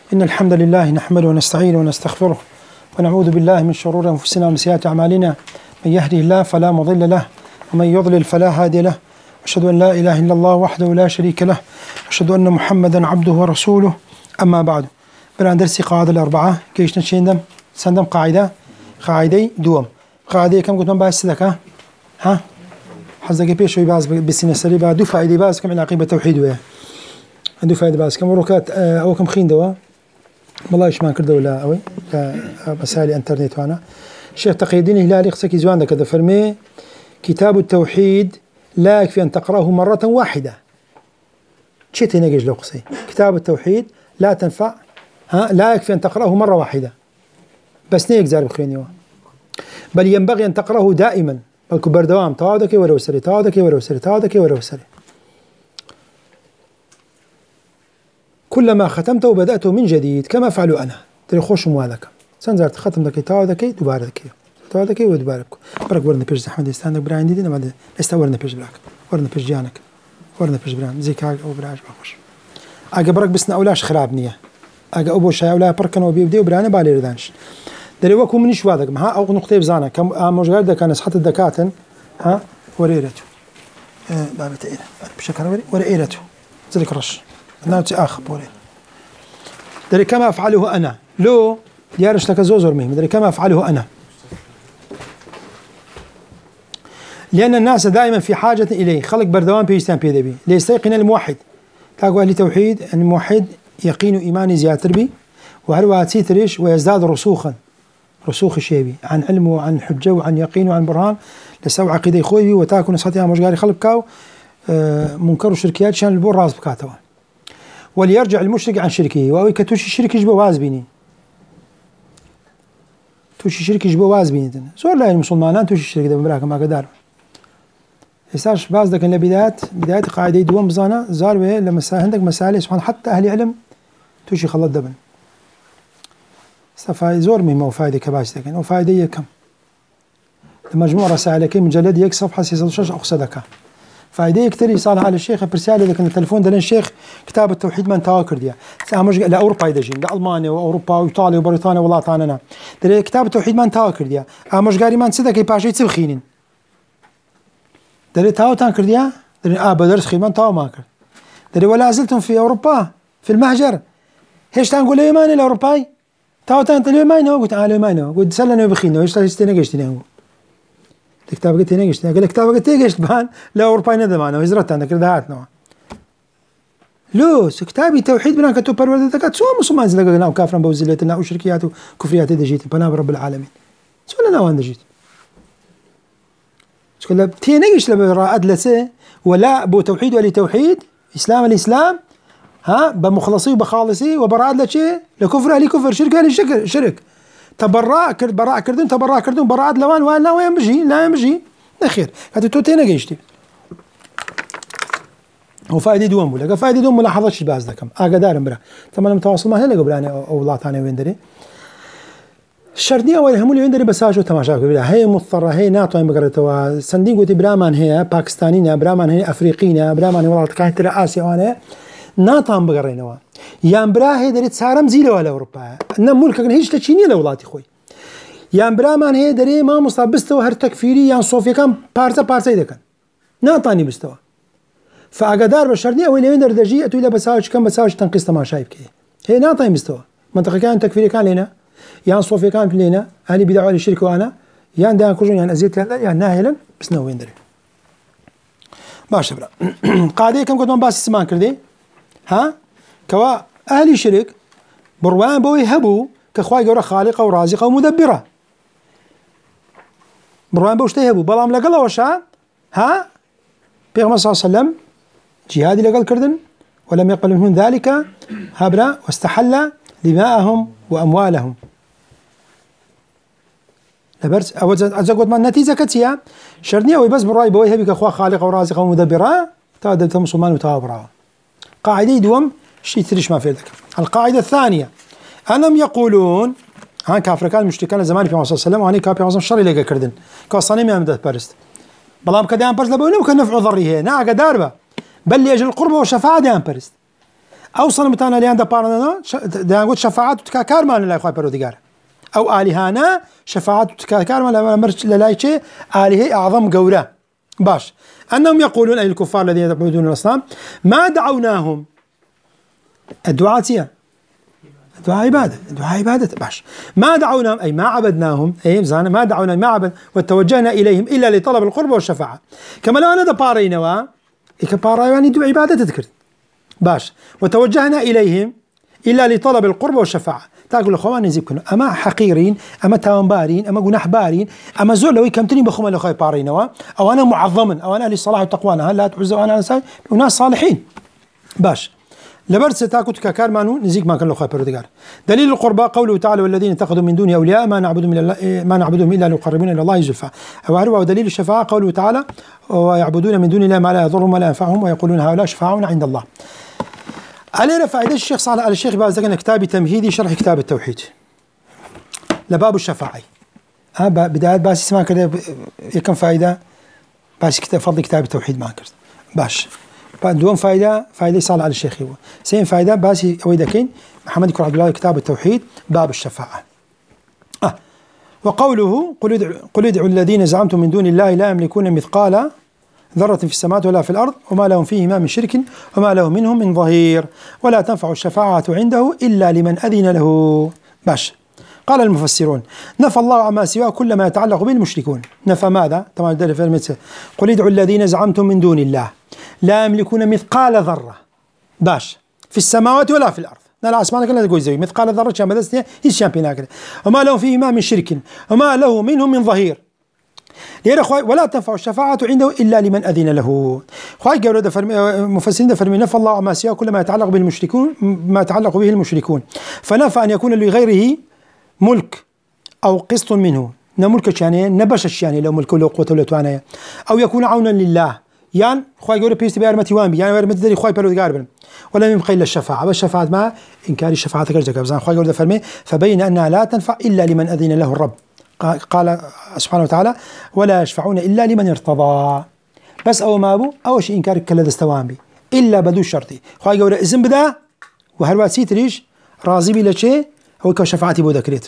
إن الحمد لله نحمده ونستعينه ونستغفره ونعوذ بالله من شرور أنفسنا ومن سيئات أعمالنا. من يهده الله فلا مضل له ومن يضلل فلا هادي له. أشهد أن لا إله إلا الله وحده لا شريك له. أشهد أن محمدا عبده ورسوله. أما بعد، بران درسي قاعدة الأربعة كيش نشيندم سندم قاعدة دوم. قاعدة كم قلت من باس ذكاء ها حزق بيش شوي باز بسنة سري بعد دو فائدة باز كم العقيبة التوحيد وياه دو فائدة باز كم ركات أو كم خين دوا والله إيش ما كردوا ولا أوي مسائل إنترنت وأنا الشيخ تقي الدين الهلالي قصك زوان كذا فرمي كتاب التوحيد لا يكفي أن تقرأه مرة واحدة. شيء نجيج لو قصي كتاب التوحيد لا تنفع لا يكفي أن تقرأه مرة واحدة بس نيك زار بخيني بل ينبغي أن تقرأه دائما الكبر دوام تعادك ولو سري تعادك ولو سري تعادك ولو سري كلما ختمته بدأته من جديد كما فعل أنا تري خوش موالك سنزرت ختم ذكي تعادك دوبارك تعادك ودوبارك برك ورنا بيج أحمد يستانك براين دي ما استورنا بيج براك ورنا بيج جانك ورنا بيج بران زي كاج أو براج بخش أجا برك بسنا أولاش خراب نية أجا أبو شاي أولا بركن وبيبدي وبرانا بالي ردانش دري وكو منيش وادك ها أو نقطة بزانا كم مجرد ده كان صحة الدكاتن ها وريرته بابته إيه بشكل وريرته ذلك رش ناتي آخر بوري دري كما أفعله أنا لو ديارش لك زوزر مهم دري كما أفعله أنا لأن الناس دائما في حاجة إليه خلق بردوان بيجتان بيدبي ليستيقن الموحد تاقوا أهل توحيد أن الموحد يقين إيماني زيادة بي وهل واتي تريش ويزداد رسوخ الشيبي عن علم وعن حجة وعن يقين وعن برهان لسوا عقيدة خوي وتاكل نصحتها مجاري خلق كاو منكر الشركيات شان البور راس بكاتوا وليرجع المشرك عن شركه وأوي كتوشي شرك يجبه وازبيني توشي شرك يجبه وازبيني زور لا المسلمان توشي شرك ده بمراك ما قدر يساش باز ده كان بداية قاعدة دوام بزانا زار به لما عندك مسائل سبحان حتى أهل علم توشي خلط دبن فايدة زور مهمة وفايدة كباش لكن وفايدة كم المجموع رسائلك مجلد يك صفحة 16 أقصدك فايدة كتير يصال على الشيخ برسالة لكن التلفون ده الشيخ كتاب التوحيد من تواكر ديا مش لأوروبا يدجين لألمانيا وأوروبا وإيطاليا وبريطانيا والله تعالنا ده كتاب التوحيد من تواكر ديا مش قاري من صدق يباشي تبخينين ده تاو تانكر ديا ده بدرس خدمة تاو ماكر ده ولا زلتم في أوروبا في المهجر هيش تنقول لي ماني الأوروباي تاو تانت لي ماينو قلت على ماينو قلت سلنا بخينه ايش تستنى قشتني الكتاب قلت هنا قشتني قال الكتاب قلت قشت بان لا أوروباي ندم أنا هجرت عندك كردهات نوع لو كتابي توحيد بنا كتب برودة كات سو مسلمان زلقنا وكافرا بوزلتنا وشركيات وكفريات دجيت بنا برب العالمين سو لنا وين دجيت شكل تيني قشت لبراد لسه ولا بو توحيد ولا توحيد الإسلام ها بمخلصي وبخالصي وبراء لشيء لكفر أهل كفر شرك أهل شرك براء كردون براء لوان وان لا يمجي نخير هذا توتينا جيشتي وفائدة دوم ولا فائدة دوم ملاحظة شيء باز ذكم أقدر أمبرا طبعا متواصل ما هلا قبل أنا أو لا ثاني وين دري الشرطية أول هم اللي وين دري بس عشان تماشى كبيرة هي مضطرة هي ناطوين بقرتها سندين قلت برامان هي باكستانية برامان هي أفريقية برامان والله كانت آسيا وأنا ناطام بقرينوا يامبرا هي دريت سارم زيله ولا أوروبا نم ملكك هيش تشيني لولاتي خوي يامبرا من هي دري ما مصاب بستوى هر تكفيري يعني صوفيا كان بارسا يدكن ناطاني بستوى فأقدار بشرني أو اللي دردجي أتو إلى بساوش كم بساوش تنقص ما شايف كي هي ناطاني بستوى منطقة كان تكفيري كان لنا يعني صوفيا كان لنا أهلي بدعوا للشركة وأنا يعني ده كوجون يعني أزيد يعني ناهلا بس نوين دري ماشي برا قاعدة كم كنت من باس سمان كردي ها كوا أهل شرك بروان بوي هبو كخواي جورا خالقة ورازقة ومدبرة بروان بوش تهبو بلام لقلا وشا ها بيغمر صلى الله عليه وسلم جهادي لقل كردن ولم يقبل منهم ذلك هبرا واستحل دماءهم وأموالهم لبرس أزقود ما النتيجة كتيا شرنية ويبس بروان بوي هبي كخوا خالقة ورازقة ومدبرة تادلت مسلمان وتابرا قاعدة دوم شيء تريش ما في ذلك. القاعدة الثانية أنهم يقولون ها كافر كان مشتكان زمان في مصر السلام وأنا كافر مصر شر لقى كردن كوصاني ما مدت برست بلام كديان برست لبونه وكان نفع ضريه نا قداربه بل لأجل القربة والشفاعة ديان برست أو صنمتانا ليان دبارنا دانقول شفاعات تكاكار ما لا يخوي بروديجار أو آلهانا شفاعات تكاكار ما مرش للايشة آلهة أعظم جورا باش أنهم يقولون أي الكفار الذين يعبدون الأصنام ما دعوناهم الدعاء الدعاء عبادة باش ما دعوناهم أي ما عبدناهم أي زانا ما دعونا ما عبد وتوجهنا إليهم إلا لطلب القرب والشفاعة كما لو أنا دبارينوا إكبارا يعني دعاء عبادة تذكر باش وتوجهنا إليهم إلا لطلب القرب والشفاعة تقول الأخوان نزيبكم أما حقيرين أما تامبارين أما جناح بارين أما زول لو يكمتني بخوما لخوي بارينوا أو أنا معظما أو أنا أهل الصلاح والتقوى أنا لا تعزوا أنا وناس صالحين باش لبرد ستاكت ككار مانو نزيك ما كان له خابر دجار دليل القربى قوله تعالى والذين اتخذوا من دونه أولياء ما نعبدهم إلا ليقربونا إلى الله زلفى ودليل الشفاعة قوله تعالى ويعبدون من دون الله ما لا يضرهم ولا ينفعهم ويقولون هؤلاء شفعاؤنا عند الله. علينا فائدة الشيخ صالح الشيخ باز كتاب تمهيدي شرح كتاب التوحيد لباب الشفاعة بداية باس اسمها كذا كم فائدة باس كتاب فضل كتاب التوحيد ما كرت باش دون فائدة صالح على الشيخ هو سين فائدة باسي ويدكين محمد كر عبد الله كتاب التوحيد باب الشفاعة. وقوله قل ادعوا الذين زعمتم من دون الله لا يملكون مثقال ذرة في السماوات ولا في الأرض وما لهم فيهما من شرك وما لهم منهم من ظهير ولا تنفع الشفاعة عنده إلا لمن أذن له. باش قال المفسرون نفى الله عما سواه كل ما يتعلق به المشركون. نفى ماذا؟ طبعا قل ادعوا الذين زعمتم من دون الله لا يملكون مثقال ذرة باش في السماوات ولا في الأرض لا أسمعنا كلا تقول زي مثقال ذرة شام بدستي هيش شامبينا كده وما لهم فيهما من شرك وما له منهم من ظهير ولا تنفع الشفاعة عنده إلا لمن أذن له. خواهي قالوا مفسرين فرمي نفى الله عما سواه كل ما يتعلق به المشركون ما يتعلق به المشركون فنفى أن يكون لغيره ملك أو قسط منه نملك يعني نبش يعني لو ملك له قوة ولا توانية أو يكون عونا لله يعني خواهي قالوا بيست بأرمتي وامبي يعني أرمتي داري خواهي بلو قاربا ولا يبقى إلا الشفاعة والشفاعة ما إنكار الشفاعة كرجك بزان خواهي قالوا فرمي فبين أنها لا تنفع إلا لمن أذن له الرب قال سبحانه وتعالى ولا يشفعون إلا لمن ارتضى بس أو ما أبو أو شيء إنكار كلا دستوان بي إلا بدو شرطي خواهي قالوا إذن بدا وهلوات سيتريش راضي بلا شيء هو كشفاعتي بو ذكريت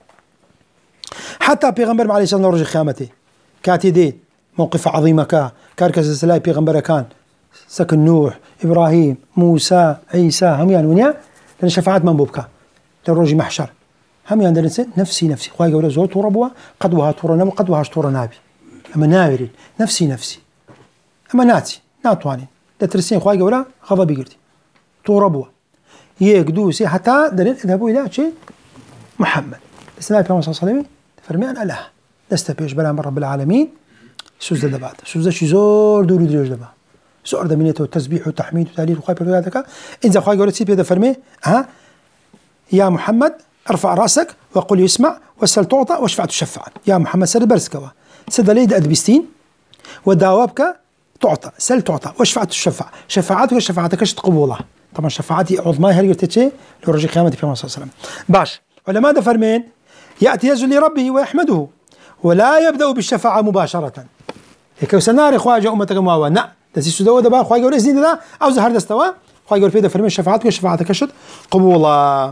حتى بيغمبر عليه الصلاة والسلام خيامته كاتي دي موقف عظيم كاركز سلاي بيغمبر كان سكن نوح إبراهيم موسى عيسى هم يعني ونيا لأن شفاعات من بوبكا للرجي محشر هم يعني نفسي خواهي قولوا زول توربوا قد وها تورا نبو قد وهاش تورا نابي أما ناورين نفسي أما ناتي ناتوانين ده ترسين خواهي قولوا غضبي قلتي توربوا يقدوسي حتى دلين اذهبوا إلى شيء محمد السلام عليكم صلى الله عليه وسلم فرمي أنا له لست بيش بلا من رب العالمين سوزة دبات سوزة شي زور دورو دريج دبا زور دمينته وتسبيح وتحميد وتهليل وخايب وهذاك إذا خواهي قولوا تسيب هذا فرمي يا محمد ارفع رأسك وقل يسمع واسأل تعطى واشفع تشفع يا محمد سل برسكوا سد ليد أدبستين وداوبك تعطى سل تعطى واشفع تشفع شفاعتك شفاعتك قبولها طبعا شفاعتي عظمى هل قلت لرجي قيامتي في صلى الله عليه وسلم باش ولا ماذا فرمين يأتي يزل لربه ويحمده ولا يبدأ بالشفاعة مباشرة لكي سناري خواجة أمتك مواوا نا تسي سدوا دبا خواجة يقول إذن ذا أو زهر دستوا خواجة يقول فيدا فرمين شفاعتك شفاعتك شد قبولا.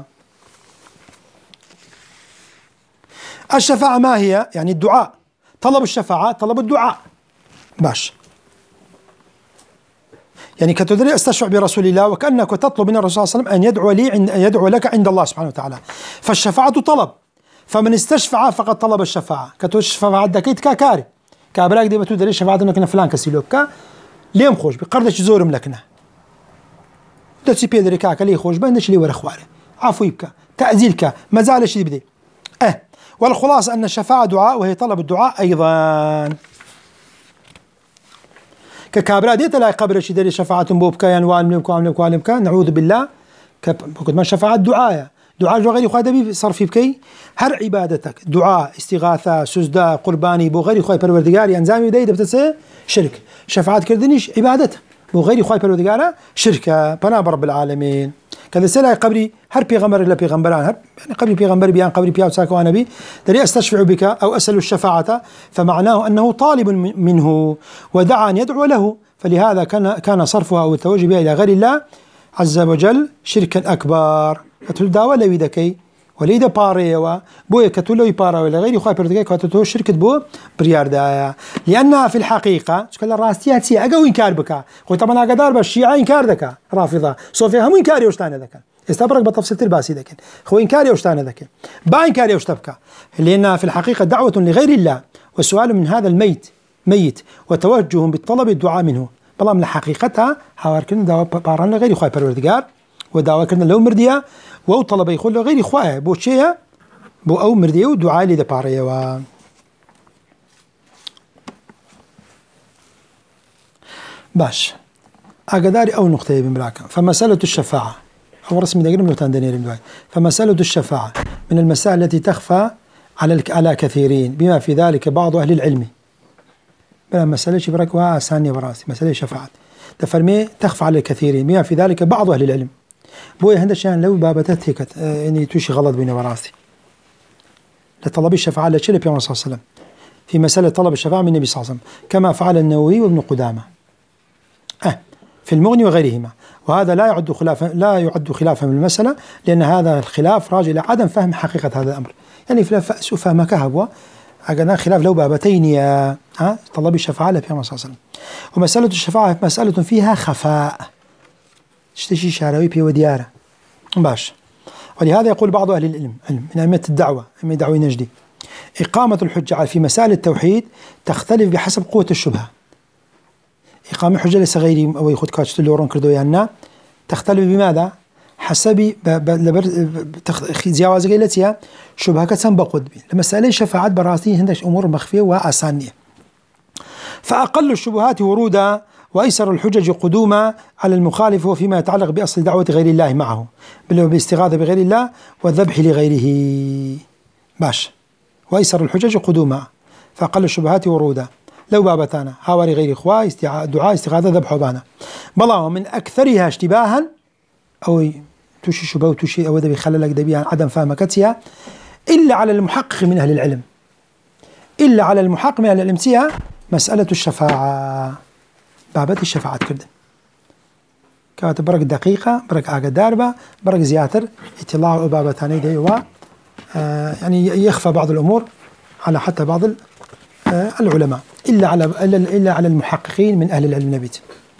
الشفاعة ما هي؟ يعني الدعاء طلب الشفاعة طلب الدعاء باش يعني كتدري استشفع برسول الله وكأنك تطلب من الرسول صلى الله عليه وسلم أن يدعو لك عند الله سبحانه وتعالى فالشفاعة طلب فمن استشفع فقد طلب الشفاعة كتشفع عندك كاري كابراك دي بتدري شفاعة انك فلان كسيلوك ليم خوش بقردش زورم لكنا دتي بيدري كاك لي خوش بندش لي ورا خواري عفو يبكى تأذيلك ما زال شي بدي والخلاصة أن الشفاعة دعاء وهي طلب الدعاء أيضا ككابرا ديت لا قبر شي داري شفاعة بوبكا يعني وعلمك نعوذ بالله كما شفاعة دعاء غير خادمي صرف بكي هر عبادتك دعاء استغاثة سجدة قرباني بو غير خواي پروردگار انزامي دايد بتسه شرك شفاعة كردنيش عبادته بو غير خواي پروردگار شركة بناب رب العالمين كذا سلا قبري هر بيغمبر الا بيغمبران هر يعني قبري بيغمبر بيان قبري بياو ساكو نبي دري استشفع بك او اسال الشفاعة فمعناه انه طالب منه ودعا ان يدعو له فلهذا كان صرفها او التوجه بها الى غير الله عز وجل شركا أكبر كتول داوى لوي دكي وليدا باريوا بويا كتول لوي بارا ولا غير خواي بردكي كتول شركة بو بريار دايا لأنها في الحقيقة شكل الراستيات سي أقوى إنكار بك خو طبعا أقدار بالشيعة إنكار دكا رافضة صوفيا هم إنكار يوشتان دكا استبرك بتفصيل الباسي دكن خو إنكار يوشتان دكن با إنكار يوشتبك لأنها في الحقيقة دعوة لغير الله والسؤال من هذا الميت ميت وتوجه بالطلب الدعاء منه بلام لحقيقتها هاوار كنا دعوة باران غير خواي پروردگار ودعوة كنا لو مرديا و طلب يقول غير خواي بو شيء بو أو مرديا ودعاء لي دباريا و باش أقداري أو نقطة بمراكم فمسألة الشفاعة أو رسمي دقيقة من تندنير فمسألة الشفاعة من المسائل التي تخفى على كثيرين بما في ذلك بعض أهل العلم بلا مسألة شبرك وآسانية براسي مسألة شفاعة تفرمي تخفى على الكثيرين بما في ذلك بعض أهل العلم بوي هذا شان لو بابتت هيك يعني توشي غلط بين براسي لطلب الشفاعة لشيء النبي صلى الله عليه وسلم في مسألة طلب الشفاعة من النبي صلى الله عليه وسلم كما فعل النووي وابن قدامة في المغني وغيرهما وهذا لا يعد خلافا من المسألة لأن هذا الخلاف راجع إلى عدم فهم حقيقة هذا الأمر يعني سوء فهمك هو أجنا خلاف لو بابتين يا طلب الشفاعة للنبي صلى الله عليه وسلم ومسألة الشفاعة مسألة فيها خفاء تشتشي شعراوي بي وديارة باش ولهذا يقول بعض أهل العلم من أئمة الدعوة أئمة دعوة نجدي إقامة الحجة في مسائل التوحيد تختلف بحسب قوة الشبهة إقامة حجة ليس غيري أو يخد كاتشت اللورون كردو يانا تختلف بماذا؟ حسب زياوازة قيلتها شبهة كتسن بقود بي لمسألة شفاعات براسي هندش أمور مخفية وآسانية فأقل الشبهات ورودا وأيسر الحجج قدوما على المخالف وفيما يتعلق بأصل دعوة غير الله معه بالاستغاثة بغير الله والذبح لغيره باش وأيسر الحجج قدوما فأقل الشبهات ورودا لو بابتانا هاوري غير إخوة دعاء استغاثة ذبح بانا بلا ومن أكثرها اشتباها أو توشي شبه وتوشي أو ذبي خللك دبيها عدم فهمكتها إلا على المحقق من أهل العلم إلا على المحقق من أهل العلم سيها مسألة الشفاعة بابت الشفاعة كردن كانت برك دقيقة برك آقا داربة برك زياتر اطلاع بابتاني دي يعني يخفى بعض الأمور على حتى بعض العلماء إلا على المحققين من أهل العلم نبيت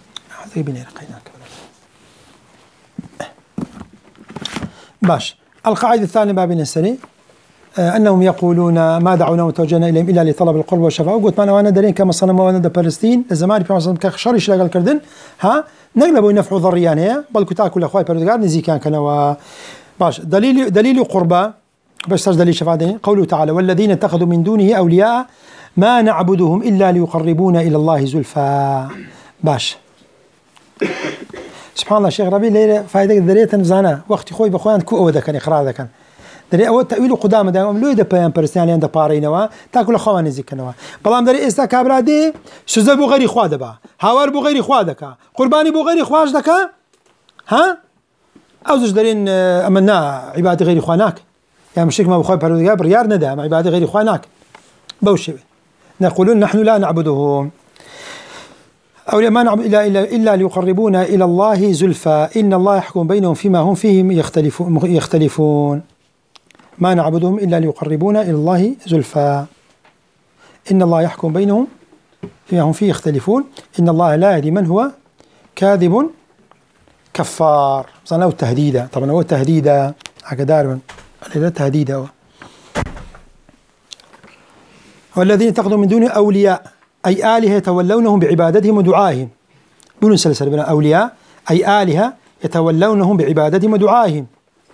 باش القاعدة الثانية ما بين السنة أنهم يقولون ما دعونا وتوجهنا إليهم إلا لطلب القرب والشفاعة وقلت ما أنا دارين كما صنم وانا دا فلسطين لزمان في مصر كشر إيش لقى الكردن نقلبوا ينفعوا ضريان هي بل كتاع كل أخوي بردقار نزي كان باش دليل قربة باش دليل شفاعة قوله تعالى والذين اتخذوا من دونه أولياء ما نعبدهم إلا ليقربونا إلى الله زلفى باش سبحان الله شيخ ربي ليلة فايدة درية تنفزانا وقت خوي بخوان كو أو ذا كان إقرار ذا كان دري أول تأويل قدام دائما لو يدا بيان برسنالي عند بارينوا تاكل خوان زكنوا بلام دري إستا كابرا دي سوزا بو غير إخوة دبا هاور بو غير إخوة دكا قرباني بو غير إخواج دكا أو زوج درين أمنا عبادة غير إخوانك يعني مشيك ما بخوي بردقار بريار ندى مع عبادة غير إخوانك بوشي نقولون نحن لا نعبدهم أو ما نعبد إلا ليقربونا إلى الله زلفى إن الله يحكم بينهم فيما هم فيه يختلفون ما نعبدهم إلا ليقربونا إلى الله زلفى إن الله يحكم بينهم فيما هم فيه يختلفون إن الله لا يهدي من هو كاذب كفار صنعوا التهديد طبعا هو التهديد عقدار لا تهديد والذين اتخذوا من دونه أولياء أي آلهة يتولونهم بعبادتهم ودعائهم بلون سلسلة بنا أولياء أي آلهة يتولونهم بعبادتهم ودعائهم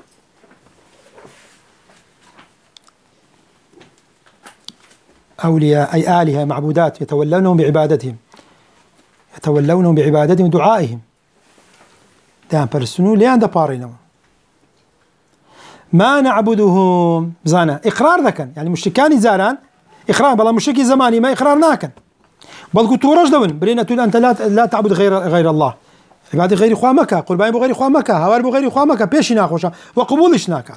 أولياء أي آلهة معبودات يتولونهم بعبادتهم ودعائهم دام برسنو ليان دا بارينو ما نعبدهم زانا إقرار ذكن يعني مشركان زاران إقرار بلا مشركي زماني ما إقرار ناكن بل قلت رجل برينا تقول أنت لا تعبد غير الله عبادة غير إخوة مكة قرباني بغير إخوة مكة هوار بغير إخوة مكة بيش ناخوشا وقبولش ناكات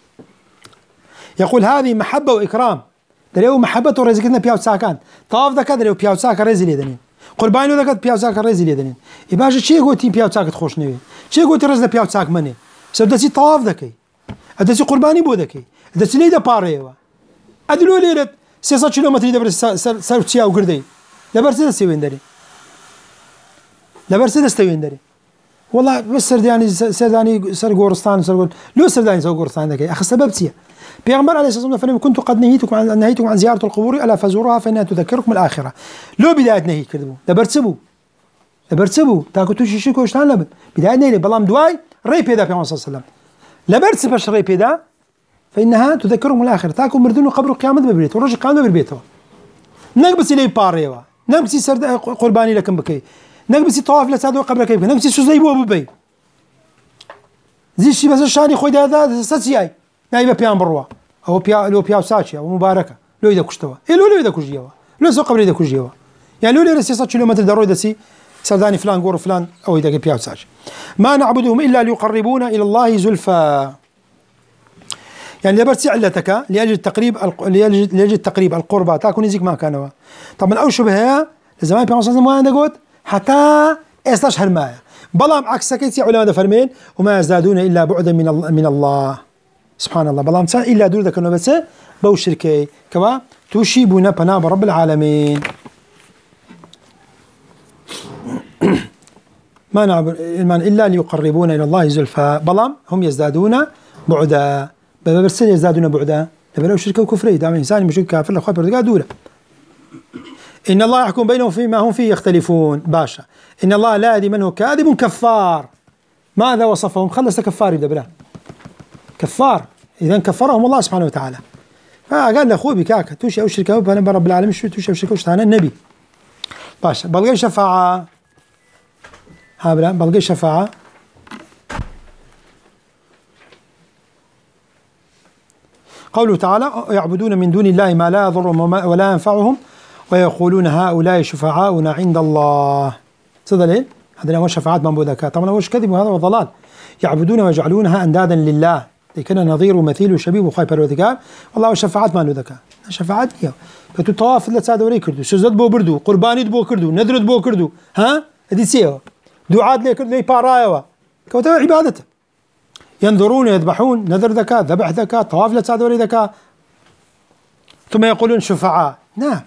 يقول هذه محبة وإكرام دريو محبة ورزقنا بياو ساكان طاف ذا كذا دريو بياو ساكا رزلي دنين قوربانی لۆ دەکات پیاو چاکە ڕێزی لێ دەنێن ئی باشە چێ گوتی پیاو چاکت خۆش نەوێ چێ گوتی ڕێز لە پیاو چاک منێ سەر دەچی تەواف دەکەی ئەدەچی قوربانی بۆ دەکەی دەچی لێی دەپاڕێەوە ئەدلۆ لێرت 300 کیلۆمەتری دەبرێت سەر چیا و گردەی لەبەر چ دەستێوێندەرێ لەبەر چ دەستەوێندەرێ والله بس سرداني سر قورستان لو سرداني سر قورستان دكي أخي السبب تيه بيغمبر عليه الصلاة والسلام كنت قد نهيتكم عن زيارة القبور ألا فزوروها فإنها تذكركم الآخرة لو بداية نهي كذبوا لبرتسبوا تاكو توشي شيكو اشتان لبن بداية نهي بلام دواي ري بيدا في صلى الله عليه وسلم لبرتسبش ري بيدا فإنها تذكركم الآخرة تاكو مردون قبر قيامة ببريت ورجع قيامة ببريته نقبس إلي باريوا نقبس سرد قرباني لكم بكي نقبسي طواف لسادو قبل كيف نقبسي سوزي بو ببي زي شي بس الشاني خوي هذا ساتسياي نايبه بيان بروا او بيا لو بيا ساتشيا ومباركه لو اذا كشتوا لو اذا كجيوا لو سو قبل اذا كجيوا يعني لو لي 6 كيلومتر درو دسي سرداني فلان قور فلان او اذا بيا ساتش ما نعبدهم الا ليقربونا الى الله زلفى يعني لبرتي علتك لاجل التقريب القربى تاكون يزيك ما كانوا طبعا او شبهها زمان بيان صلى الله عليه وسلم حتى استشهر معه بلام عكس كيتي علماء فرمين وما يزدادون الا بعدا من الله سبحان الله بلام سان الا دور ذاك بس بو شركي كما تشيبنا بنا برب العالمين ما نعبد الا ليقربونا الى الله زلفى بلام هم يزدادون بعدا ببرسل يزدادون بعدا لو شركه وكفر دام انسان مش كافر الاخوه برتقال دوله إن الله يحكم بينهم فيما هم فيه يختلفون باشا إن الله لا يهدي من هو كاذب كفار ماذا وصفهم خلص كفار يبدأ بلا كفار إذا كفرهم الله سبحانه وتعالى فقال لأخوي بكاكا توشي أو شركة رب العالمين شو توشي أو شركة وشتانا النبي باشا بلغي شفاعة هابلا بلغي شفاعة قوله تعالى يعبدون من دون الله ما لا يضرهم ولا ينفعهم ويقولون هؤلاء شفعاؤنا عند الله صدق هذا هو شفاعات من بودكا طبعا هو كذب وهذا هو ضلال يعبدون ويجعلونها اندادا لله لكن نظير ومثيل وشبيه وخاي بالوذكاء والله شفاعات ما له ذكاء شفاعات هي فتطواف لا تساعد ولي كردو سجد بو بردو قرباني بو كردو نذرت بو كردو ها هذه سيوا دعاء لي كردو بارايوا كوتا عبادته ينظرون يذبحون نذر ذكاء ذبح ذكاء طواف لا تساعد ولي ذكاء ثم يقولون شفعاء نعم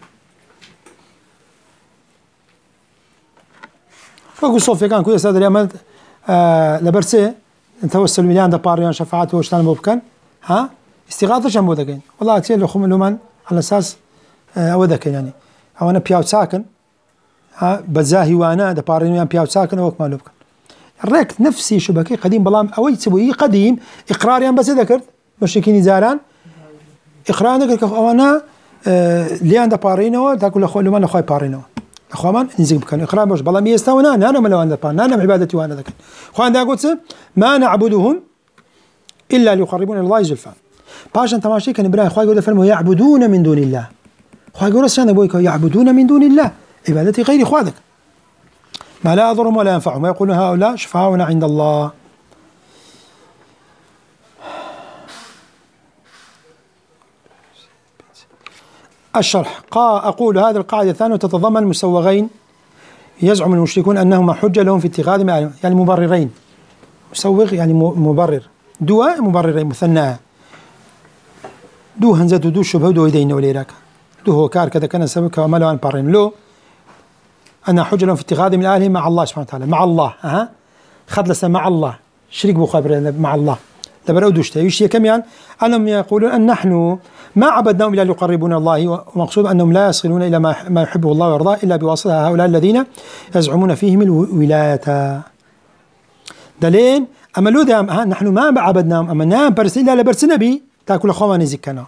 وقول صوفيا كان كويس هذا اليوم لبرسي توسل مليان دباريان شفاعات وشتان مبكن ها استغاثة جنبه ذكين والله أتيه لخم لمن على أساس أو ذكين يعني أو أنا بياو ساكن ها بزاهي وأنا دباريان بياو ساكن أو كمال لبكن الريك نفسي شبكي قديم بلام أو يتسوي قديم إقراريا بس ذكرت مشركين زاران إقرار ذكر أو أنا ليان دبارينه تاكل أخو لمن أخوي بارينه أخوان نزيق بكن إقرار مش بلام يستونا أنا ملوان دبان أنا بعبادتي وأنا ذكر أخوان دا قلت ما نعبدهم إلا ليقربون إلى الله زلفى باش أنت ماشي كان إبراهيم أخوان يقول فرموا يعبدون من دون الله أخوان يقول رسالة بويك يعبدون من دون الله عبادتي غير إخوانك ما لا يضرهم ولا ينفعهم ويقولون هؤلاء شفعاؤنا عند الله الشرح أقول هذه القاعدة الثانية تتضمن مسوغين يزعم المشركون أنهما حجة لهم في اتخاذ يعني مبررين مسوغ يعني مبرر دواء مبررين مثنى دو هنزة دو شبه دو يدين وليراك دو هو كار كذا كان سبب كما لو أن بارين لو أنا حجة لهم في اتخاذ من آله مع الله سبحانه وتعالى مع الله خد لسا مع الله شريك بخبر مع الله لبرودوشته يشي كمان أنهم يقولون أن نحن ما عبدناهم إلا ليقربونا الله ومقصود أنهم لا يصلون إلى ما يحبه الله ويرضاه إلا بواسطة هؤلاء الذين يزعمون فيهم الولاية دلين أما لو دام نحن ما عبدناهم أما نام برس إلا لبرس نبي تاكل أخوان زكنا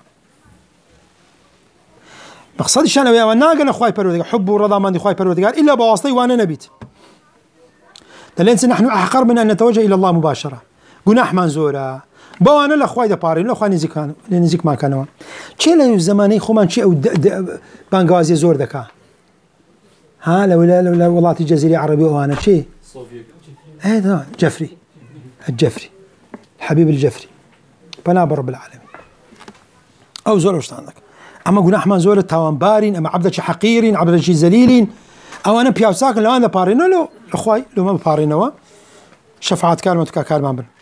مقصد الشأن ويا ناقنا أخوي برودي حب ورضا ما عندي أخوي برودي إلا بواسطي وأنا نبيت دلين نحن أحقر من أن نتوجه إلى الله مباشرة جناح منزورة بوانا الأخوة دبارين الأخوة نزيك ما كانوا شيء له الزماني خمان شيء أو بانغازي زور ذكاء لو والله الجزيرة العربية وانا شيء هذا جفري الجفري الحبيب الجفري بناب رب العالمين أو زور وش عندك أما جناح منزورة توان بارين أما عبدة حقيرين عبدة ذليلين أو أنا بياوساك لو أنا بارينو لو أخوي لو ما بارينو شفاعة كان وتكاكال ما بن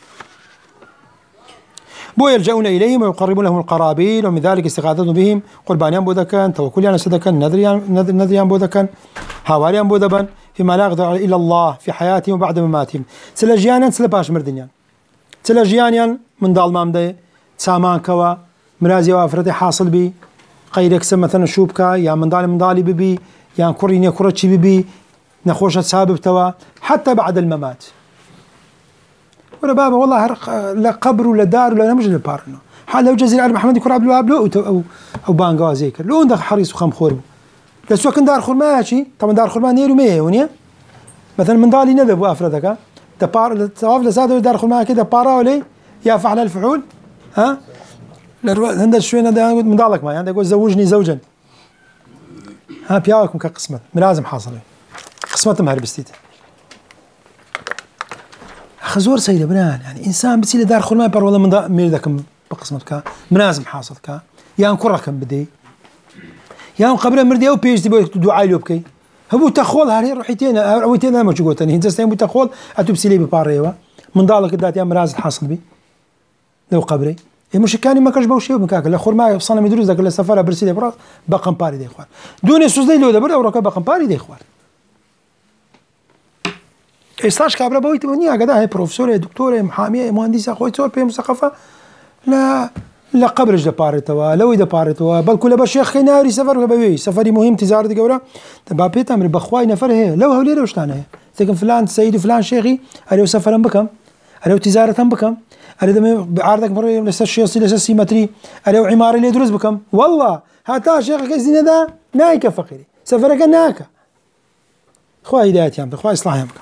بو يلجؤون إليهم ويقربون لهم القرابين ومن ذلك استغاثتهم بهم قربانيان بودكان توكليان سدكان نذريان بودكان هاواريان بودبان فيما لا يقدر إلا الله في حياتهم وبعد مماتهم سلجيانا سلباش مردنيان سلجيانيان من ضال مامده سامان كوا مرازي وافرتي حاصل بي قيرك مثلا شوبكا يا من ضالي ببي يا كورينيا كورتشي ببي نخوش سبب توا حتى بعد الممات ولا بابا والله لا قبر ولا دار ولا نمج للبارنو حال لو جزيرة على محمد يكون عبد الوهاب له او بانغا زيكر لو عندك حريص وخم خورب بس كان دار خور ماشي طبعا دار خور ما نيرو مية ونيا مثلا من ضالي نذب وافردك تبار الطواف لساده دار خور ما كده بارا ولي يا فعل الفعول ها عندك شويه من ضالك ما عندك زوجني زوجا ها بياكم كقسمه لازم حاصله قسمه مهربستيت خزور سيدة بنان يعني إنسان بتصير دار خل ما يبر والله من ميردكم بقسمتك منازم حاصلك يا كركم بدي يا قبل مردي أو بيجي تبغى دعاء لوبكي هو تخول هاري روحيتين أو تين ما تقول تاني أنت استين بتخول أتبسلي بباريوا من ضالك دات يا منازل حاصل بي لو قبري مش كاني ما كاش بوشي ومكاك لا خور ما صنم يدرس ذاك السفارة برسيلي براس بقم باري دي إخوان دون سوزي لو دبر أو ركب بقم باري دي إخوان استاش كابرا بويت مني هكذا هي بروفيسور دكتور محامي مهندس اخوي تصور بهم ثقافه لا قبل جد بارتوا لو اذا بارتوا بل كل بشيخ ناري سفر بوي سفري مهم تجاره جوره بابي تمر بخواي نفر هي لو هولي وش ثاني لكن فلان سيدي فلان شيخي عليه سفرا بكم عليه تجاره بكم عليه بعرضك مره لسه شيء لسه سيمتري عليه عماره اللي يدرس بكم والله هاتا شيخك زين ذا نايك فقيري سفرك ناك خويا هدايتي يا خويا اصلاح يا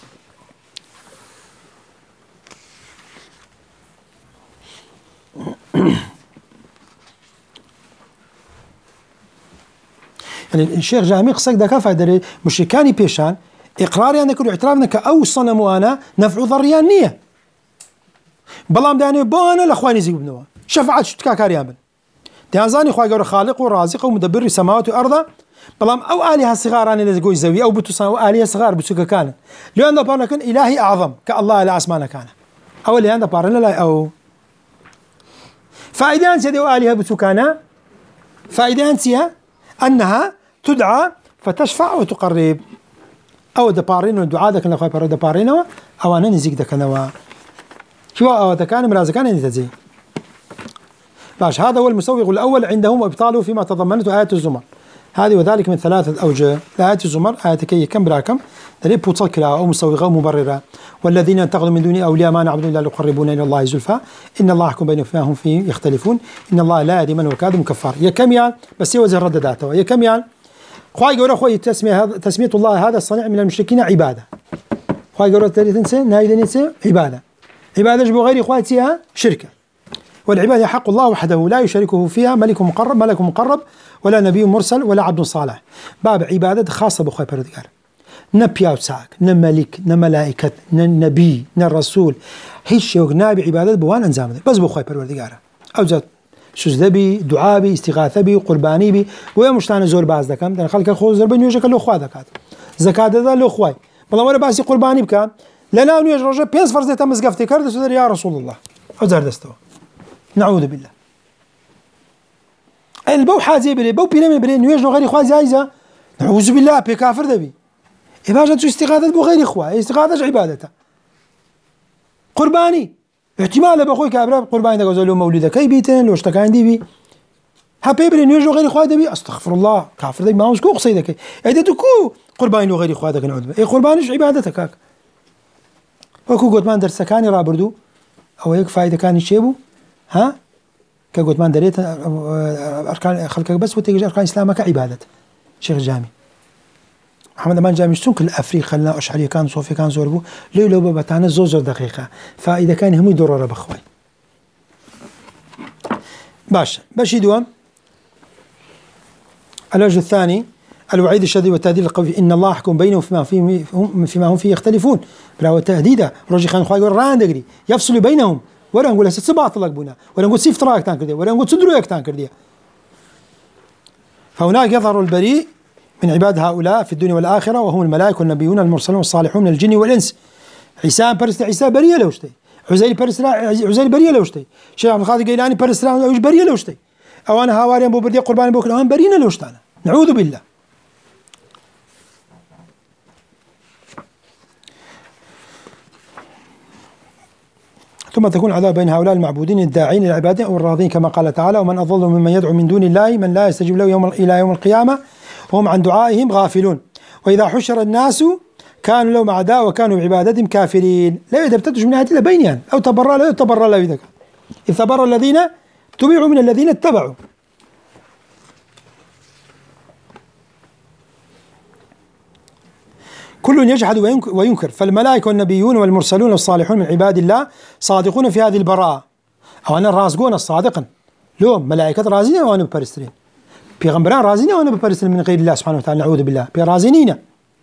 يعني الشيخ جامي قصك دكا فايدة مشركاني بيشان إقراري أن يكون اعترافنا كأو صنم وأنا نفع ضريان نية بلام داني بانا لأخواني زيق بنوا شفعت شتكا كاريابن ديانزاني خواهي قول خالق ورازق ومدبر السماوات والأرض بلام أو آلهة صغار أنا لزقوي زوي أو بتوصان أو آلهة صغار بتوكا كان لأن بارنا كان إلهي أعظم كالله لا أسمانا كان أو لأن بارنا لا أو فائدة أنت دو آلهة بتوكانا فائدة أنت أنها تدعى فتشفع وتقرب أو دبارين والدعاء ذاك اللي خايف دبارين أو أنا نزيك ذاك نوا شو أو ذاك كان مراز كان ينتزي باش هذا هو المسوغ الأول عندهم وإبطاله فيما تضمنته آية الزمر هذه وذلك من ثلاثة أوجه آية الزمر آية كي كم براكم دليل بوصل كلا أو مسوغة أو مبررة والذين يتخذوا من دون أولياء ما نعبدون إلا ليقربونا إلى الله زلفى إن الله يحكم بينهم فيما هم فيه يختلفون إن الله لا يهدي من هو كاذب كفار يا كم يال بس يوزع ردداته يا كم يال خواي قول أخوي تسمية الله هذا الصنيع من المشركين عبادة خواي قول تنسى نايل ننسى عبادة جبوا غير إخواتها فيها شركة والعبادة حق الله وحده لا يشاركه فيها ملك مقرب ولا نبي مرسل ولا عبد صالح باب عبادة خاصة بخواي بردقار نبياو ساك نملك نملائكة نبي نرسول هيش يغنى بعبادة بوان أنزام بس بخواي بردقار أو ذات سجدبي دعابي استغاثبي قرباني بي ويا مشتان زور باز دكم دنا خلك خو زربن يوجك لو خوا دكات زكاه ذا لو خواي والله ولا باسي قرباني بك لنا نيج رجا بيس فرز تم زقفتي كرد سدر يا رسول الله عذر دستو نعوذ بالله البو حازي بلي بو بينام بلي نيج غير خوا زايزه نعوذ بالله بكافر دبي إباجة استغاثة بو غير خوا استغاثة عبادته قرباني احتمال بأخوي كابرا قربان ده جزالو مولده كي بيتن لو اشتكى عندي بي هبيبرين يجو غير اخوات بي استغفر الله كافر ده ما هو سكو قصيدك ايده كو قربان لو غير اخواتك نعود اي قربانش عبادتك هاك وكو قد ما درس كاني رابردو او هيك فايده كان يشيبو ها كقد ما دريت اركان خلقك بس وتيجي اركان اسلامك عباده شيخ جامي محمد امان جامي شتون كل افريقيا لنا اشعري كان صوفي كان زوربو لو بابتانا زوزر دقيقه فاذا كان هم يدور بخوي باش يدوم الوجه الثاني الوعيد الشديد والتهديد القوي ان الله يحكم بينهم فيما هم فيه يختلفون بلا تهديده رجي خان خوي ران دغري يفصل بينهم ولا نقول هسه سبعه طلق بنا ولا نقول سيف تراك تانكر ولا نقول صدروا يك تانكر فهناك يظهر البريء من عباد هؤلاء في الدنيا والآخرة، وهم الملائكة والنبيون المرسلون والصالحون من الجن والإنس. عيسى برست عيسى بريه لوشتي، عزير برست عزير بريه لوشتي، شيخ عبد القادر الجيلاني برست وش بريه لوشتي، أو أنا هواري أبو بردي قربان بوكل أهم برينا لوشتانا، نعوذ بالله. ثم تكون العذاب بين هؤلاء المعبودين الداعين إلى العبادة أو الراضين، كما قال تعالى: ومن أضل ممن يدعو من دون الله من لا يستجيب له إلى يوم القيامة وهم عن دعائهم غافلون، وإذا حشر الناس كانوا لهم أعداء وكانوا بعبادتهم كافرين. لا يتبتدش من نهاية إلا بينها أو تبرأ له تبرأ له إذا إذ تبرأ الذين تبعوا من الذين اتبعوا. كل يجحد وينكر، فالملائكة والنبيون والمرسلون والصالحون من عباد الله صادقون في هذه البراءة، أو أنا رازقون الصادقا لهم ملائكة رازين وأنا ببرسترين، بيغمبران رازين وأنا ببرسترين من غير الله سبحانه وتعالى، نعوذ بالله برازينين.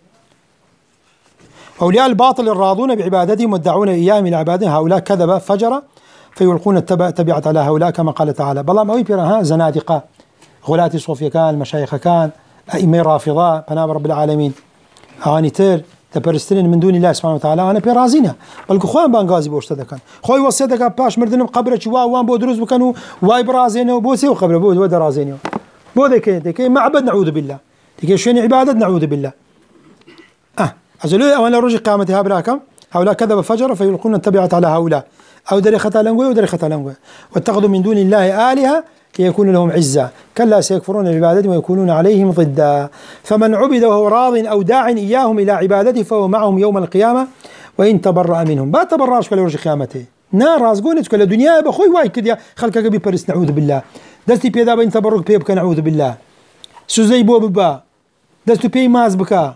أولياء الباطل الراضون بعبادتهم والدعون إياهم إلى عبادتهم هؤلاء كذب فجر فيلقون التبعة على هؤلاء، كما قال تعالى: بلام أوي بيرها زنادقة غلاتي صوفيا كان مشايخ كان أئمة رافضة بناب رب العالمين هاني تر تبرسترين من دون الله سبحانه وتعالى أنا بيرازينها، بل خوان بانغازي بوشتدا كان خوي وصيتك باش مردنم قبرك وان بودروز وكانوا واي برازينه وبوسي وقبره بود ودرازينه بود كي معبد نعوذ بالله كي شنو عبادة نعوذ بالله. أزلوا أو أنا رجع قيامتها براكم هؤلاء كذب فجر فيلقون التبعة على هؤلاء أو دري خطأ لنقوي ودري خطأ لنقوي، واتخذوا من دون الله آلهة ليكون لهم عزة، كلا سيكفرون بعبادتهم ويكونون عليهم ضدا. فمن عبد وهو راض أو داع إياهم إلى عبادته فهو معهم يوم القيامة وإن تبرأ منهم. ما تبرأش كلا رجع قيامته نار رازقونت كلا دنيا بخوي واي كذا خلقك بيبرس نعوذ بالله، دستي بيدا بين تبرك بيبك نعوذ بالله، سوزي بوبا دستو بي ماز بكا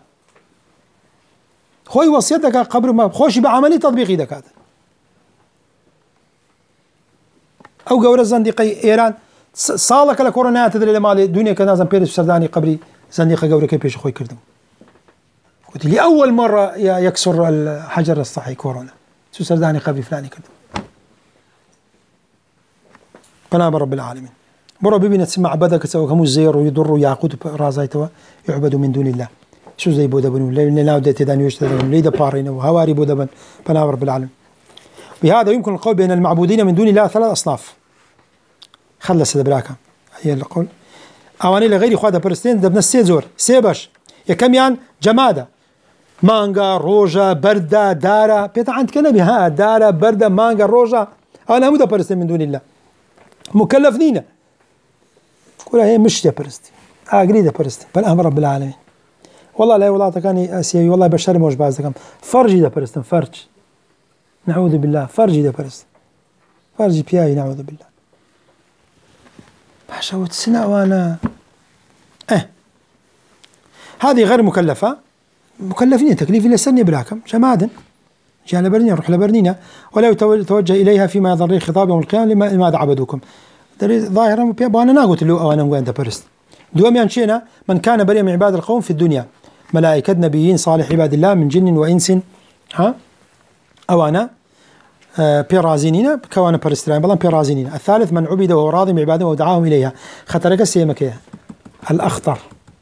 خوي وصيتك قبر ما خوش بعملي تطبيقي دكات او جور الزندقي ايران صالك لكورونا تدري لما الدنيا كان لازم بيرس سرداني قبري زندقه جور كيف بيش خوي كردم قلت لي اول مره يكسر الحجر الصحي كورونا شو سرداني قبري فلاني كردم بناب رب العالمين برو بيبي نسمع عبادك سوى كمو زير ويضر ويعقود رازايتوا يعبدوا من دون الله شو زي بودبن لا ناودة تدانيوش تدان ليدا بارين وهواري بودبن بناب رب العالمين. بهذا يمكن القول بين المعبودين من دون الله ثلاث أصناف. خلص هذا براكم هي القول أواني لغير إخوة برستين دبنا السيزور سيبش يكميان جمادة مانجا روجا بردة دارة بيت عند كنبي ها دارة بردة مانجا روجا أنا مو برستين من دون الله مكلفنينا كلها هي مش برستين قريدة برستين بالأمر رب العالمين. والله لا والله تكاني آسيوي والله بشر موش بعض كم فرجي ده برستن فرج نعوذ بالله فرجي ده برستن فرجي بياي نعوذ بالله بحشوت سنة وأنا هذه غير مكلفة مكلفين تكليف لسني براكم جمادا جاء لبرنينا روح لبرنينا ولا يتوجه إليها فيما يضر خطاب يوم القيامة لماذا عبدوكم ظاهرا وانا ناقوت اللي أو أنا وين ده برست دوم ينشينا من كان بريء من عباد القوم في الدنيا ملائكة نبيين صالح عباد الله من جن وإنس أو أنا بيرازينينا كوانا برسترين بلان بيرازينينا. الثالث من عبد وهو راضي بعباده ودعاهم إليها خطرك السيمك الأخطر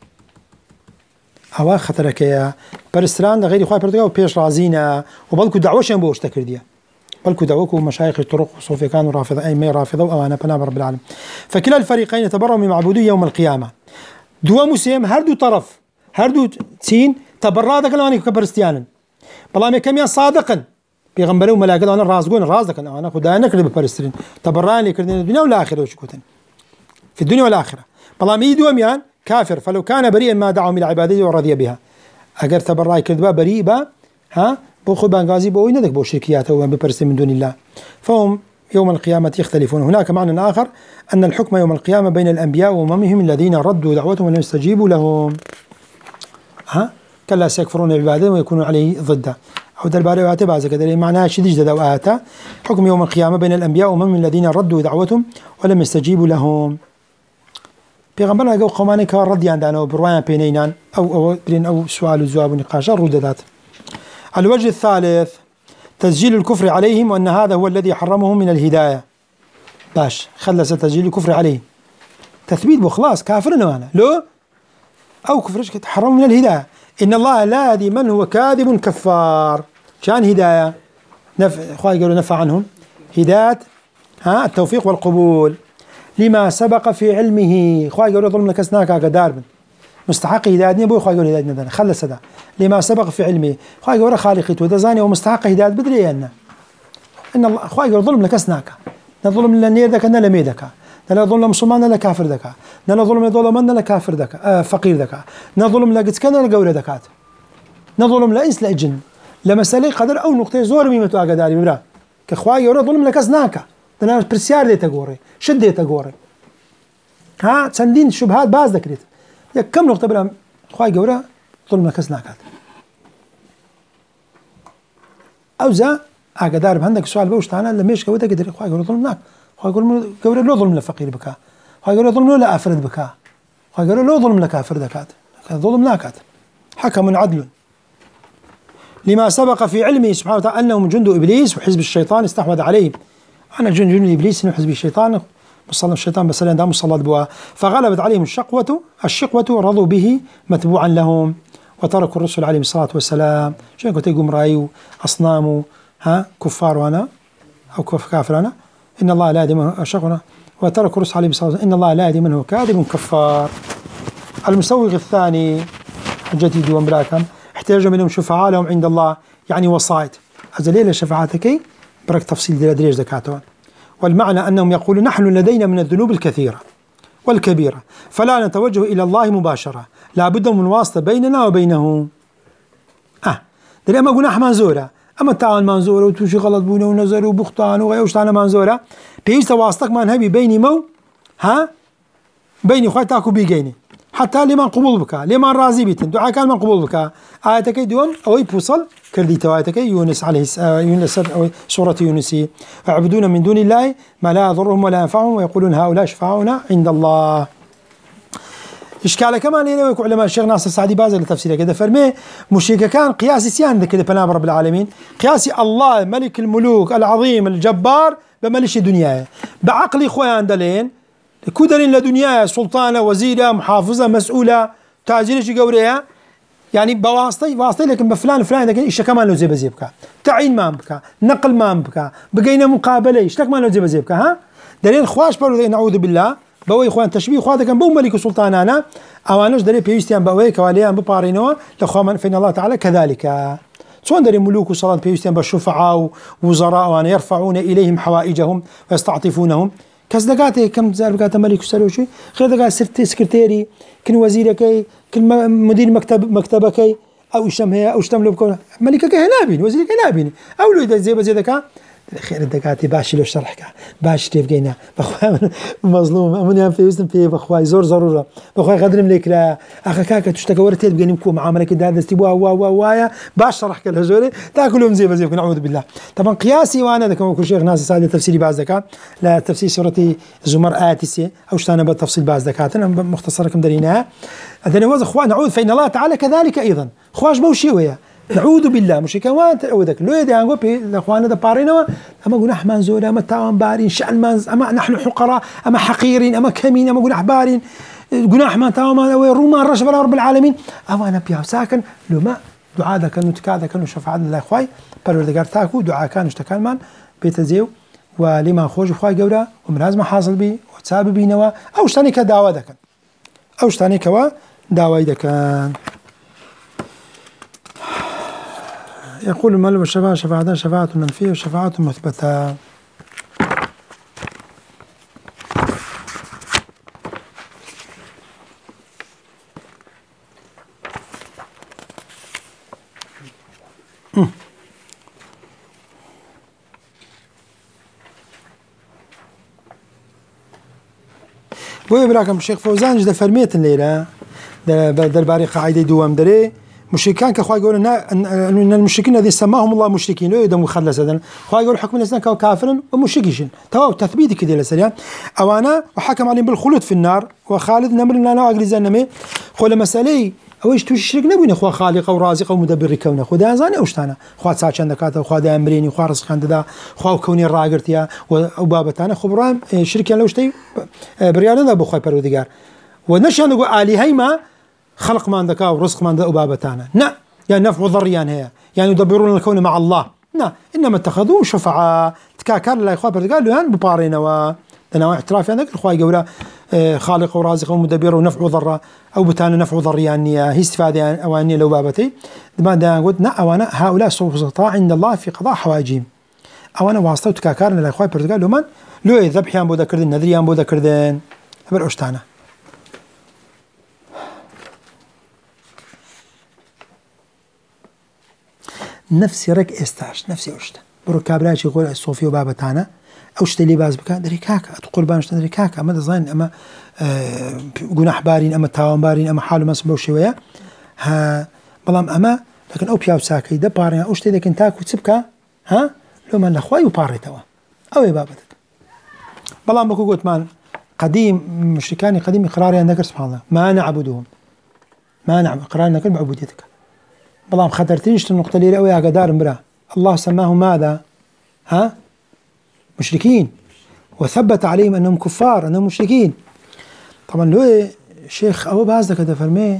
أو خطرك يا برستران غير إخوة برتقال وبيش رازينا وبلكو دعوش ينبوش تكرديا بلكو دعوكو مشايخ الطرق وصوفيا كانوا رافضة أي ما رافضة أو أنا بنام رب العالمين. فكلا الفريقين يتبرأوا من معبوديه يوم القيامة دوا مسيم هردو طرف هردو تسين تبرأ ذاك لواني كبرستيانا بلام كميان صادقا بيغمبروا ملائكة أنا رازقون رازقا أنا خدانا نكذب برسترين تبرأني كردين الدنيا والآخرة وشكوتن في الدنيا والآخرة بلام يدوا ميان كافر فلو كان بريئا ما دعوا إلى عبادته ورضي بها أجر تبرأ كردبا بريء با بوخو بانغازي بوي ندك بو شركياته وبرستين من دون الله فهم يوم القيامة يختلفون. هناك معنى آخر أن الحكم يوم القيامة بين الأنبياء وأممهم الذين ردوا دعوتهم ولم يستجيبوا لهم كلا سيكفرون بعبادهم ويكونون عليه ضده أو درباري وآتا بعض كذا معناها شديد جدا وآتا حكم يوم القيامة بين الأنبياء وأممهم الذين ردوا دعوتهم ولم يستجيبوا لهم. بيغمبرنا جو قوماني كار ردي عندنا برواية بينينان أو سؤال وجواب ونقاش رددات. الوجه الثالث تسجيل الكفر عليهم وأن هذا هو الذي حرمهم من الهداية. باش خلص تسجيل الكفر عليهم تثبيت بخلاص كافرنا أنا لو أو كفرش تحرم من الهداية. إن الله لا يهدي من هو كاذب كفار. كان هداية أخوي يقولوا نفع عنهم هداية التوفيق والقبول لما سبق في علمه. أخوي يقولوا ظلم لك سناك قدار من مستحق هداية أبوي. أخوي يقولوا هداية ندنا خلص هذا لما سبق في علمه. أخوي يقولوا خالقته دزاني ومستحق هداية بدري أن الله أخوي يقولوا ظلم لك سناك نظلم لنير ذاك نلا ميدك نلا ظلم مسلمان نلا كافر ذاك نلا ظلم ظلم نلا كافر ذاك فقير ذاك نظلم لا قد كان نلا قوري ذاك نظلم لا إنس لا جن لمسألة قدر أو نقطة زور ميمتو أقداري مرا كأخوي يقولوا ظلم لك سناك نلا برسيار دي تقوري شد دي تقوري تسندين شبهات باز ذكرت يا كم نقطة بلا أخوي يقولوا ظلم لك سناك أو ذا أقدار بهندك سؤال بوش تعالى لميش قوي تقدر أخوي يقولوا ظلمناك أخوي يقولوا قوري لو ظلم لفقير بكا أخوي يقولوا ظلم لا أفرد بكا أخوي يقولوا لو ظلم لكافر ذكات ظلم ناكات حكم عدل لما سبق في علمه سبحانه وتعالى أنهم جند إبليس وحزب الشيطان استحوذ عليهم. أنا جند إبليس وحزب الشيطان مصلى الشيطان بس لين دام مصلى بوا فغلبت عليهم الشقوة رضوا به متبوعا لهم وتركوا الرسل عليهم الصلاة والسلام. شو قلت يقوم رأيوا أصنام كفار وأنا أو كافر أنا إن الله لا يهدي من شقنا وتركوا الرسل عليهم الصلاة والسلام إن الله لا يهدي من هو كاذب كفار. المسوغ الثاني جديد ومراكم احتاج منهم شفعاء لهم عند الله يعني وصايت أزليل شفاعتك برك تفصيل دريج ذكاتهم. والمعنى أنهم يقولون نحن لدينا من الذنوب الكثيرة والكبيرة فلا نتوجه إلى الله مباشرة لا بد من واسطة بيننا وبينه. دري أما قلنا منزورة أما تعال منزورة وتوشي غلط بونا ونزر وبختان وغيوشتانا منزورة بيجت واسطك ما نهبي بيني مو بيني خوي تاكو بيجيني حتى لمن قبول بك لمن راضي بيتن دعاء كان من قبول بك آياتك دوم أو يبوصل كرديت آياتك يونس عليه يونس أو سورة يونس يعبدون من دون الله ما لا يضرهم ولا ينفعهم ويقولون هؤلاء شفعاؤنا عند الله. إشكال كمان هنا ويقول علماء الشيخ ناصر السعدي باز لتفسيره كده فرمي مشرك كان قياسي سيان كده بنام رب العالمين قياسي الله ملك الملوك العظيم الجبار بملش دنياه بعقلي خويا دلين كودرين لدنيا سلطانة وزيرة محافظة مسؤولة تاجرة شي قوريها يعني بواسطة لكن بفلان لكن إيش كمان لو زي بكا تعيين ما بكا نقل ما بكا بقينا مقابلة إيش كمان لو زي بكا دليل خواش برو نعوذ بالله بوي إخوان تشبيه خواذا كان بو ملك سلطان أنا أوانش دليل بيوستيان بوي كواليان ببارينو لخوان فإن الله تعالى كذلك سواء دليل ملوك وصلاة بيوستيان بالشفعاء ووزراء وأن يرفعون إليهم حوائجهم ويستعطفونهم كصدقاتي كم زاربقات ملك سلوشي غير دقات سكرتيري كن وزيرك كن مدير مكتبك أو شمها أو شتملو بكون ملكك هنابين وزيرك هنابين أو لو إذا زي بزيدك خير الدقات باش لو شرحك باش كيف جينا بخوي مظلوم من يوم في وزن في بخوي زور ضرورة بخوي قدر ملك لا أخاك تشتكى ورتيت بجانبكو معاملة كده هذا استبوا وايا باش شرحك الهزولي تاكلهم زي بزي نعوذ بالله. طبعا قياسي وأنا ذا كم كل شيء ناس سعد تفسيري بعض ذكاء لا تفسير سورة الزمر آتسي أو شتانا بالتفصيل بعض ذكاء أنا مختصر كم دريناها هذا نواز أخوان نعوذ فإن الله تعالى كذلك أيضا خواش بوشي ويا نعوذ بالله مشركان تعوذك لو يدي عنقو بي الأخوان هذا بارينا أما قلنا أحمان زولا أما تاوان بارين شأن مانز أما نحن حقراء أما حقيرين أما كمين أما قلنا أحبارين قلنا أحمان تاوان رومان رشب رب العالمين أما أنا بيها ساكن لو ما دعاء ذا كانوا تكاذا كانوا شفاعة الله أخوي بردقار تاكو دعاء كانوا اشتكال مان بيتزيو ولما خوش أخوي قورا ومن لازم حاصل بي وتسابي بينوا أو شتاني كدعوة ذا كان أو شتاني كوا دعوة ذا كان. يقول المؤلف الشفاعة شفاعتان شفاعة منفية وشفاعة مثبتة. بوي براكم الشيخ فوزان جدا فرميت الليلة درباري قاعدة دوام دري مشركان كخوا يقولون أن المشركين الذين سماهم الله مشركين لا يدموا خلص هذا خوا يقول حكم الإنسان كافر ومشركين تواو تثبيت كده لسريان أو أنا وحكم عليهم بالخلود في النار وخالد نمر لنا أجلس النمي خول مسألة أوش تشرك نبين خوا خالق أو رازق أو مدبر كونه خدا زاني أوش تانا خوا ساچن دكاته خوا ده أمريني خوا رزق خنده خوا كوني الراجرتيا وبابتانا خبران شركة لوش تي بريانا ده بخوا بروديجار ونشان نقول علي هاي ما خلق ما عندك ورزق ما عندك وبابتانا نا يعني نفع وضر يعني هي يعني يدبرون الكون مع الله نا إنما اتخذوه شفعاء تكاكر لا إخوة قالوا يعني ببارين أنا اعتراف عندك الإخوة يقولوا خالق ورازق ومدبر ونفع وضر أو بتانا نفع وضر يعني هي استفادة يعني أو أني لو بابتي ما دا قلت نا أو أنا هؤلاء سلطاء عند الله في قضاء حوائجهم أو أنا واسطة تكاكرنا لا إخوة قالوا من لو ذبح يان بودا كردن نذري يان بودا كردن هبل أشتانا نفسي رك استاش نفسي أشتا برو كابلاش يقول الصوفي وبابتانا أوشت اللي باز بكا دري كاكا قربان أشتا دري كاكا أما دزاين أما جناح بارين أما تاوان بارين أما حاله ما سبوا شوية ها بلام أما لكن أو بياو ساكي ده بارين أوشت لكن تاكو تسبكا ها لو ما الأخوي وباريتوا أو بابتك بلام بكو قلت مان قديم مشركاني قديم إقراري عندك سبحان الله ما نعبدهم ما نعبد إقرارنا كل بعبوديتك بلام خطرتينش النقطة اللي رأوي قدار مرا الله سماهم ماذا ها مشركين وثبت عليهم أنهم كفار أنهم مشركين طبعا لو شيخ أبو بازدك هذا فرمي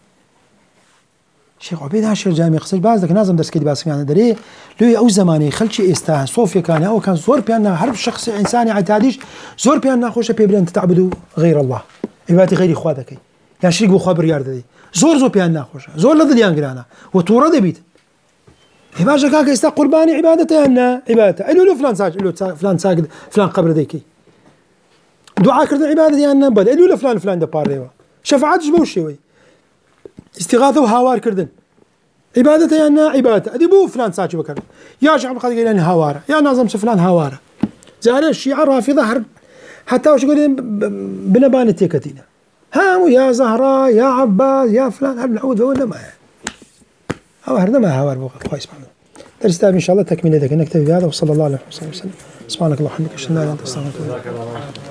شيخ عبيد هاشر جامع قصير بازدك نازم درس كده باسم يعني دري لو أو زماني خلشي إستا صوفيا كان أو كان زور بيانا حرب شخص إنساني عتاديش زور بيانا خوشة بيبلين تتعبدوا غير الله عبادتي غير إخواتك يعني شريك بخواب ريار دي زور بيانا خوشة زور لذليان قرانا وتورا دبيت هباجا كاكا إستا قرباني عبادته أنا عبادته إلو فلان ساجد فلان ساجد فلان قبر ديكي دعاء كردن عبادتي أنا بد إلو فلان دبار ديوا شفاعتش بوشي وي استغاثة وهوار كردن عبادته أنا عبادته أدي بو فلان ساجد بكر يا شعب قد قيلان هوارة يا ناظم فلان هوارة زاري الشيعة رافضة حرب حتى وش يقولين بنبان تيكتينا ها يا زهراء يا عباس يا فلان هل نعود ولا ما أو هرنا ما هوار بوقف كويس معنا درس إن شاء الله تكملة ذلك نكتفي بهذا وصلى الله عليه وسلم سبحانك اللهم وبحمدك أشهد أن لا إله إلا أنت أستغفرك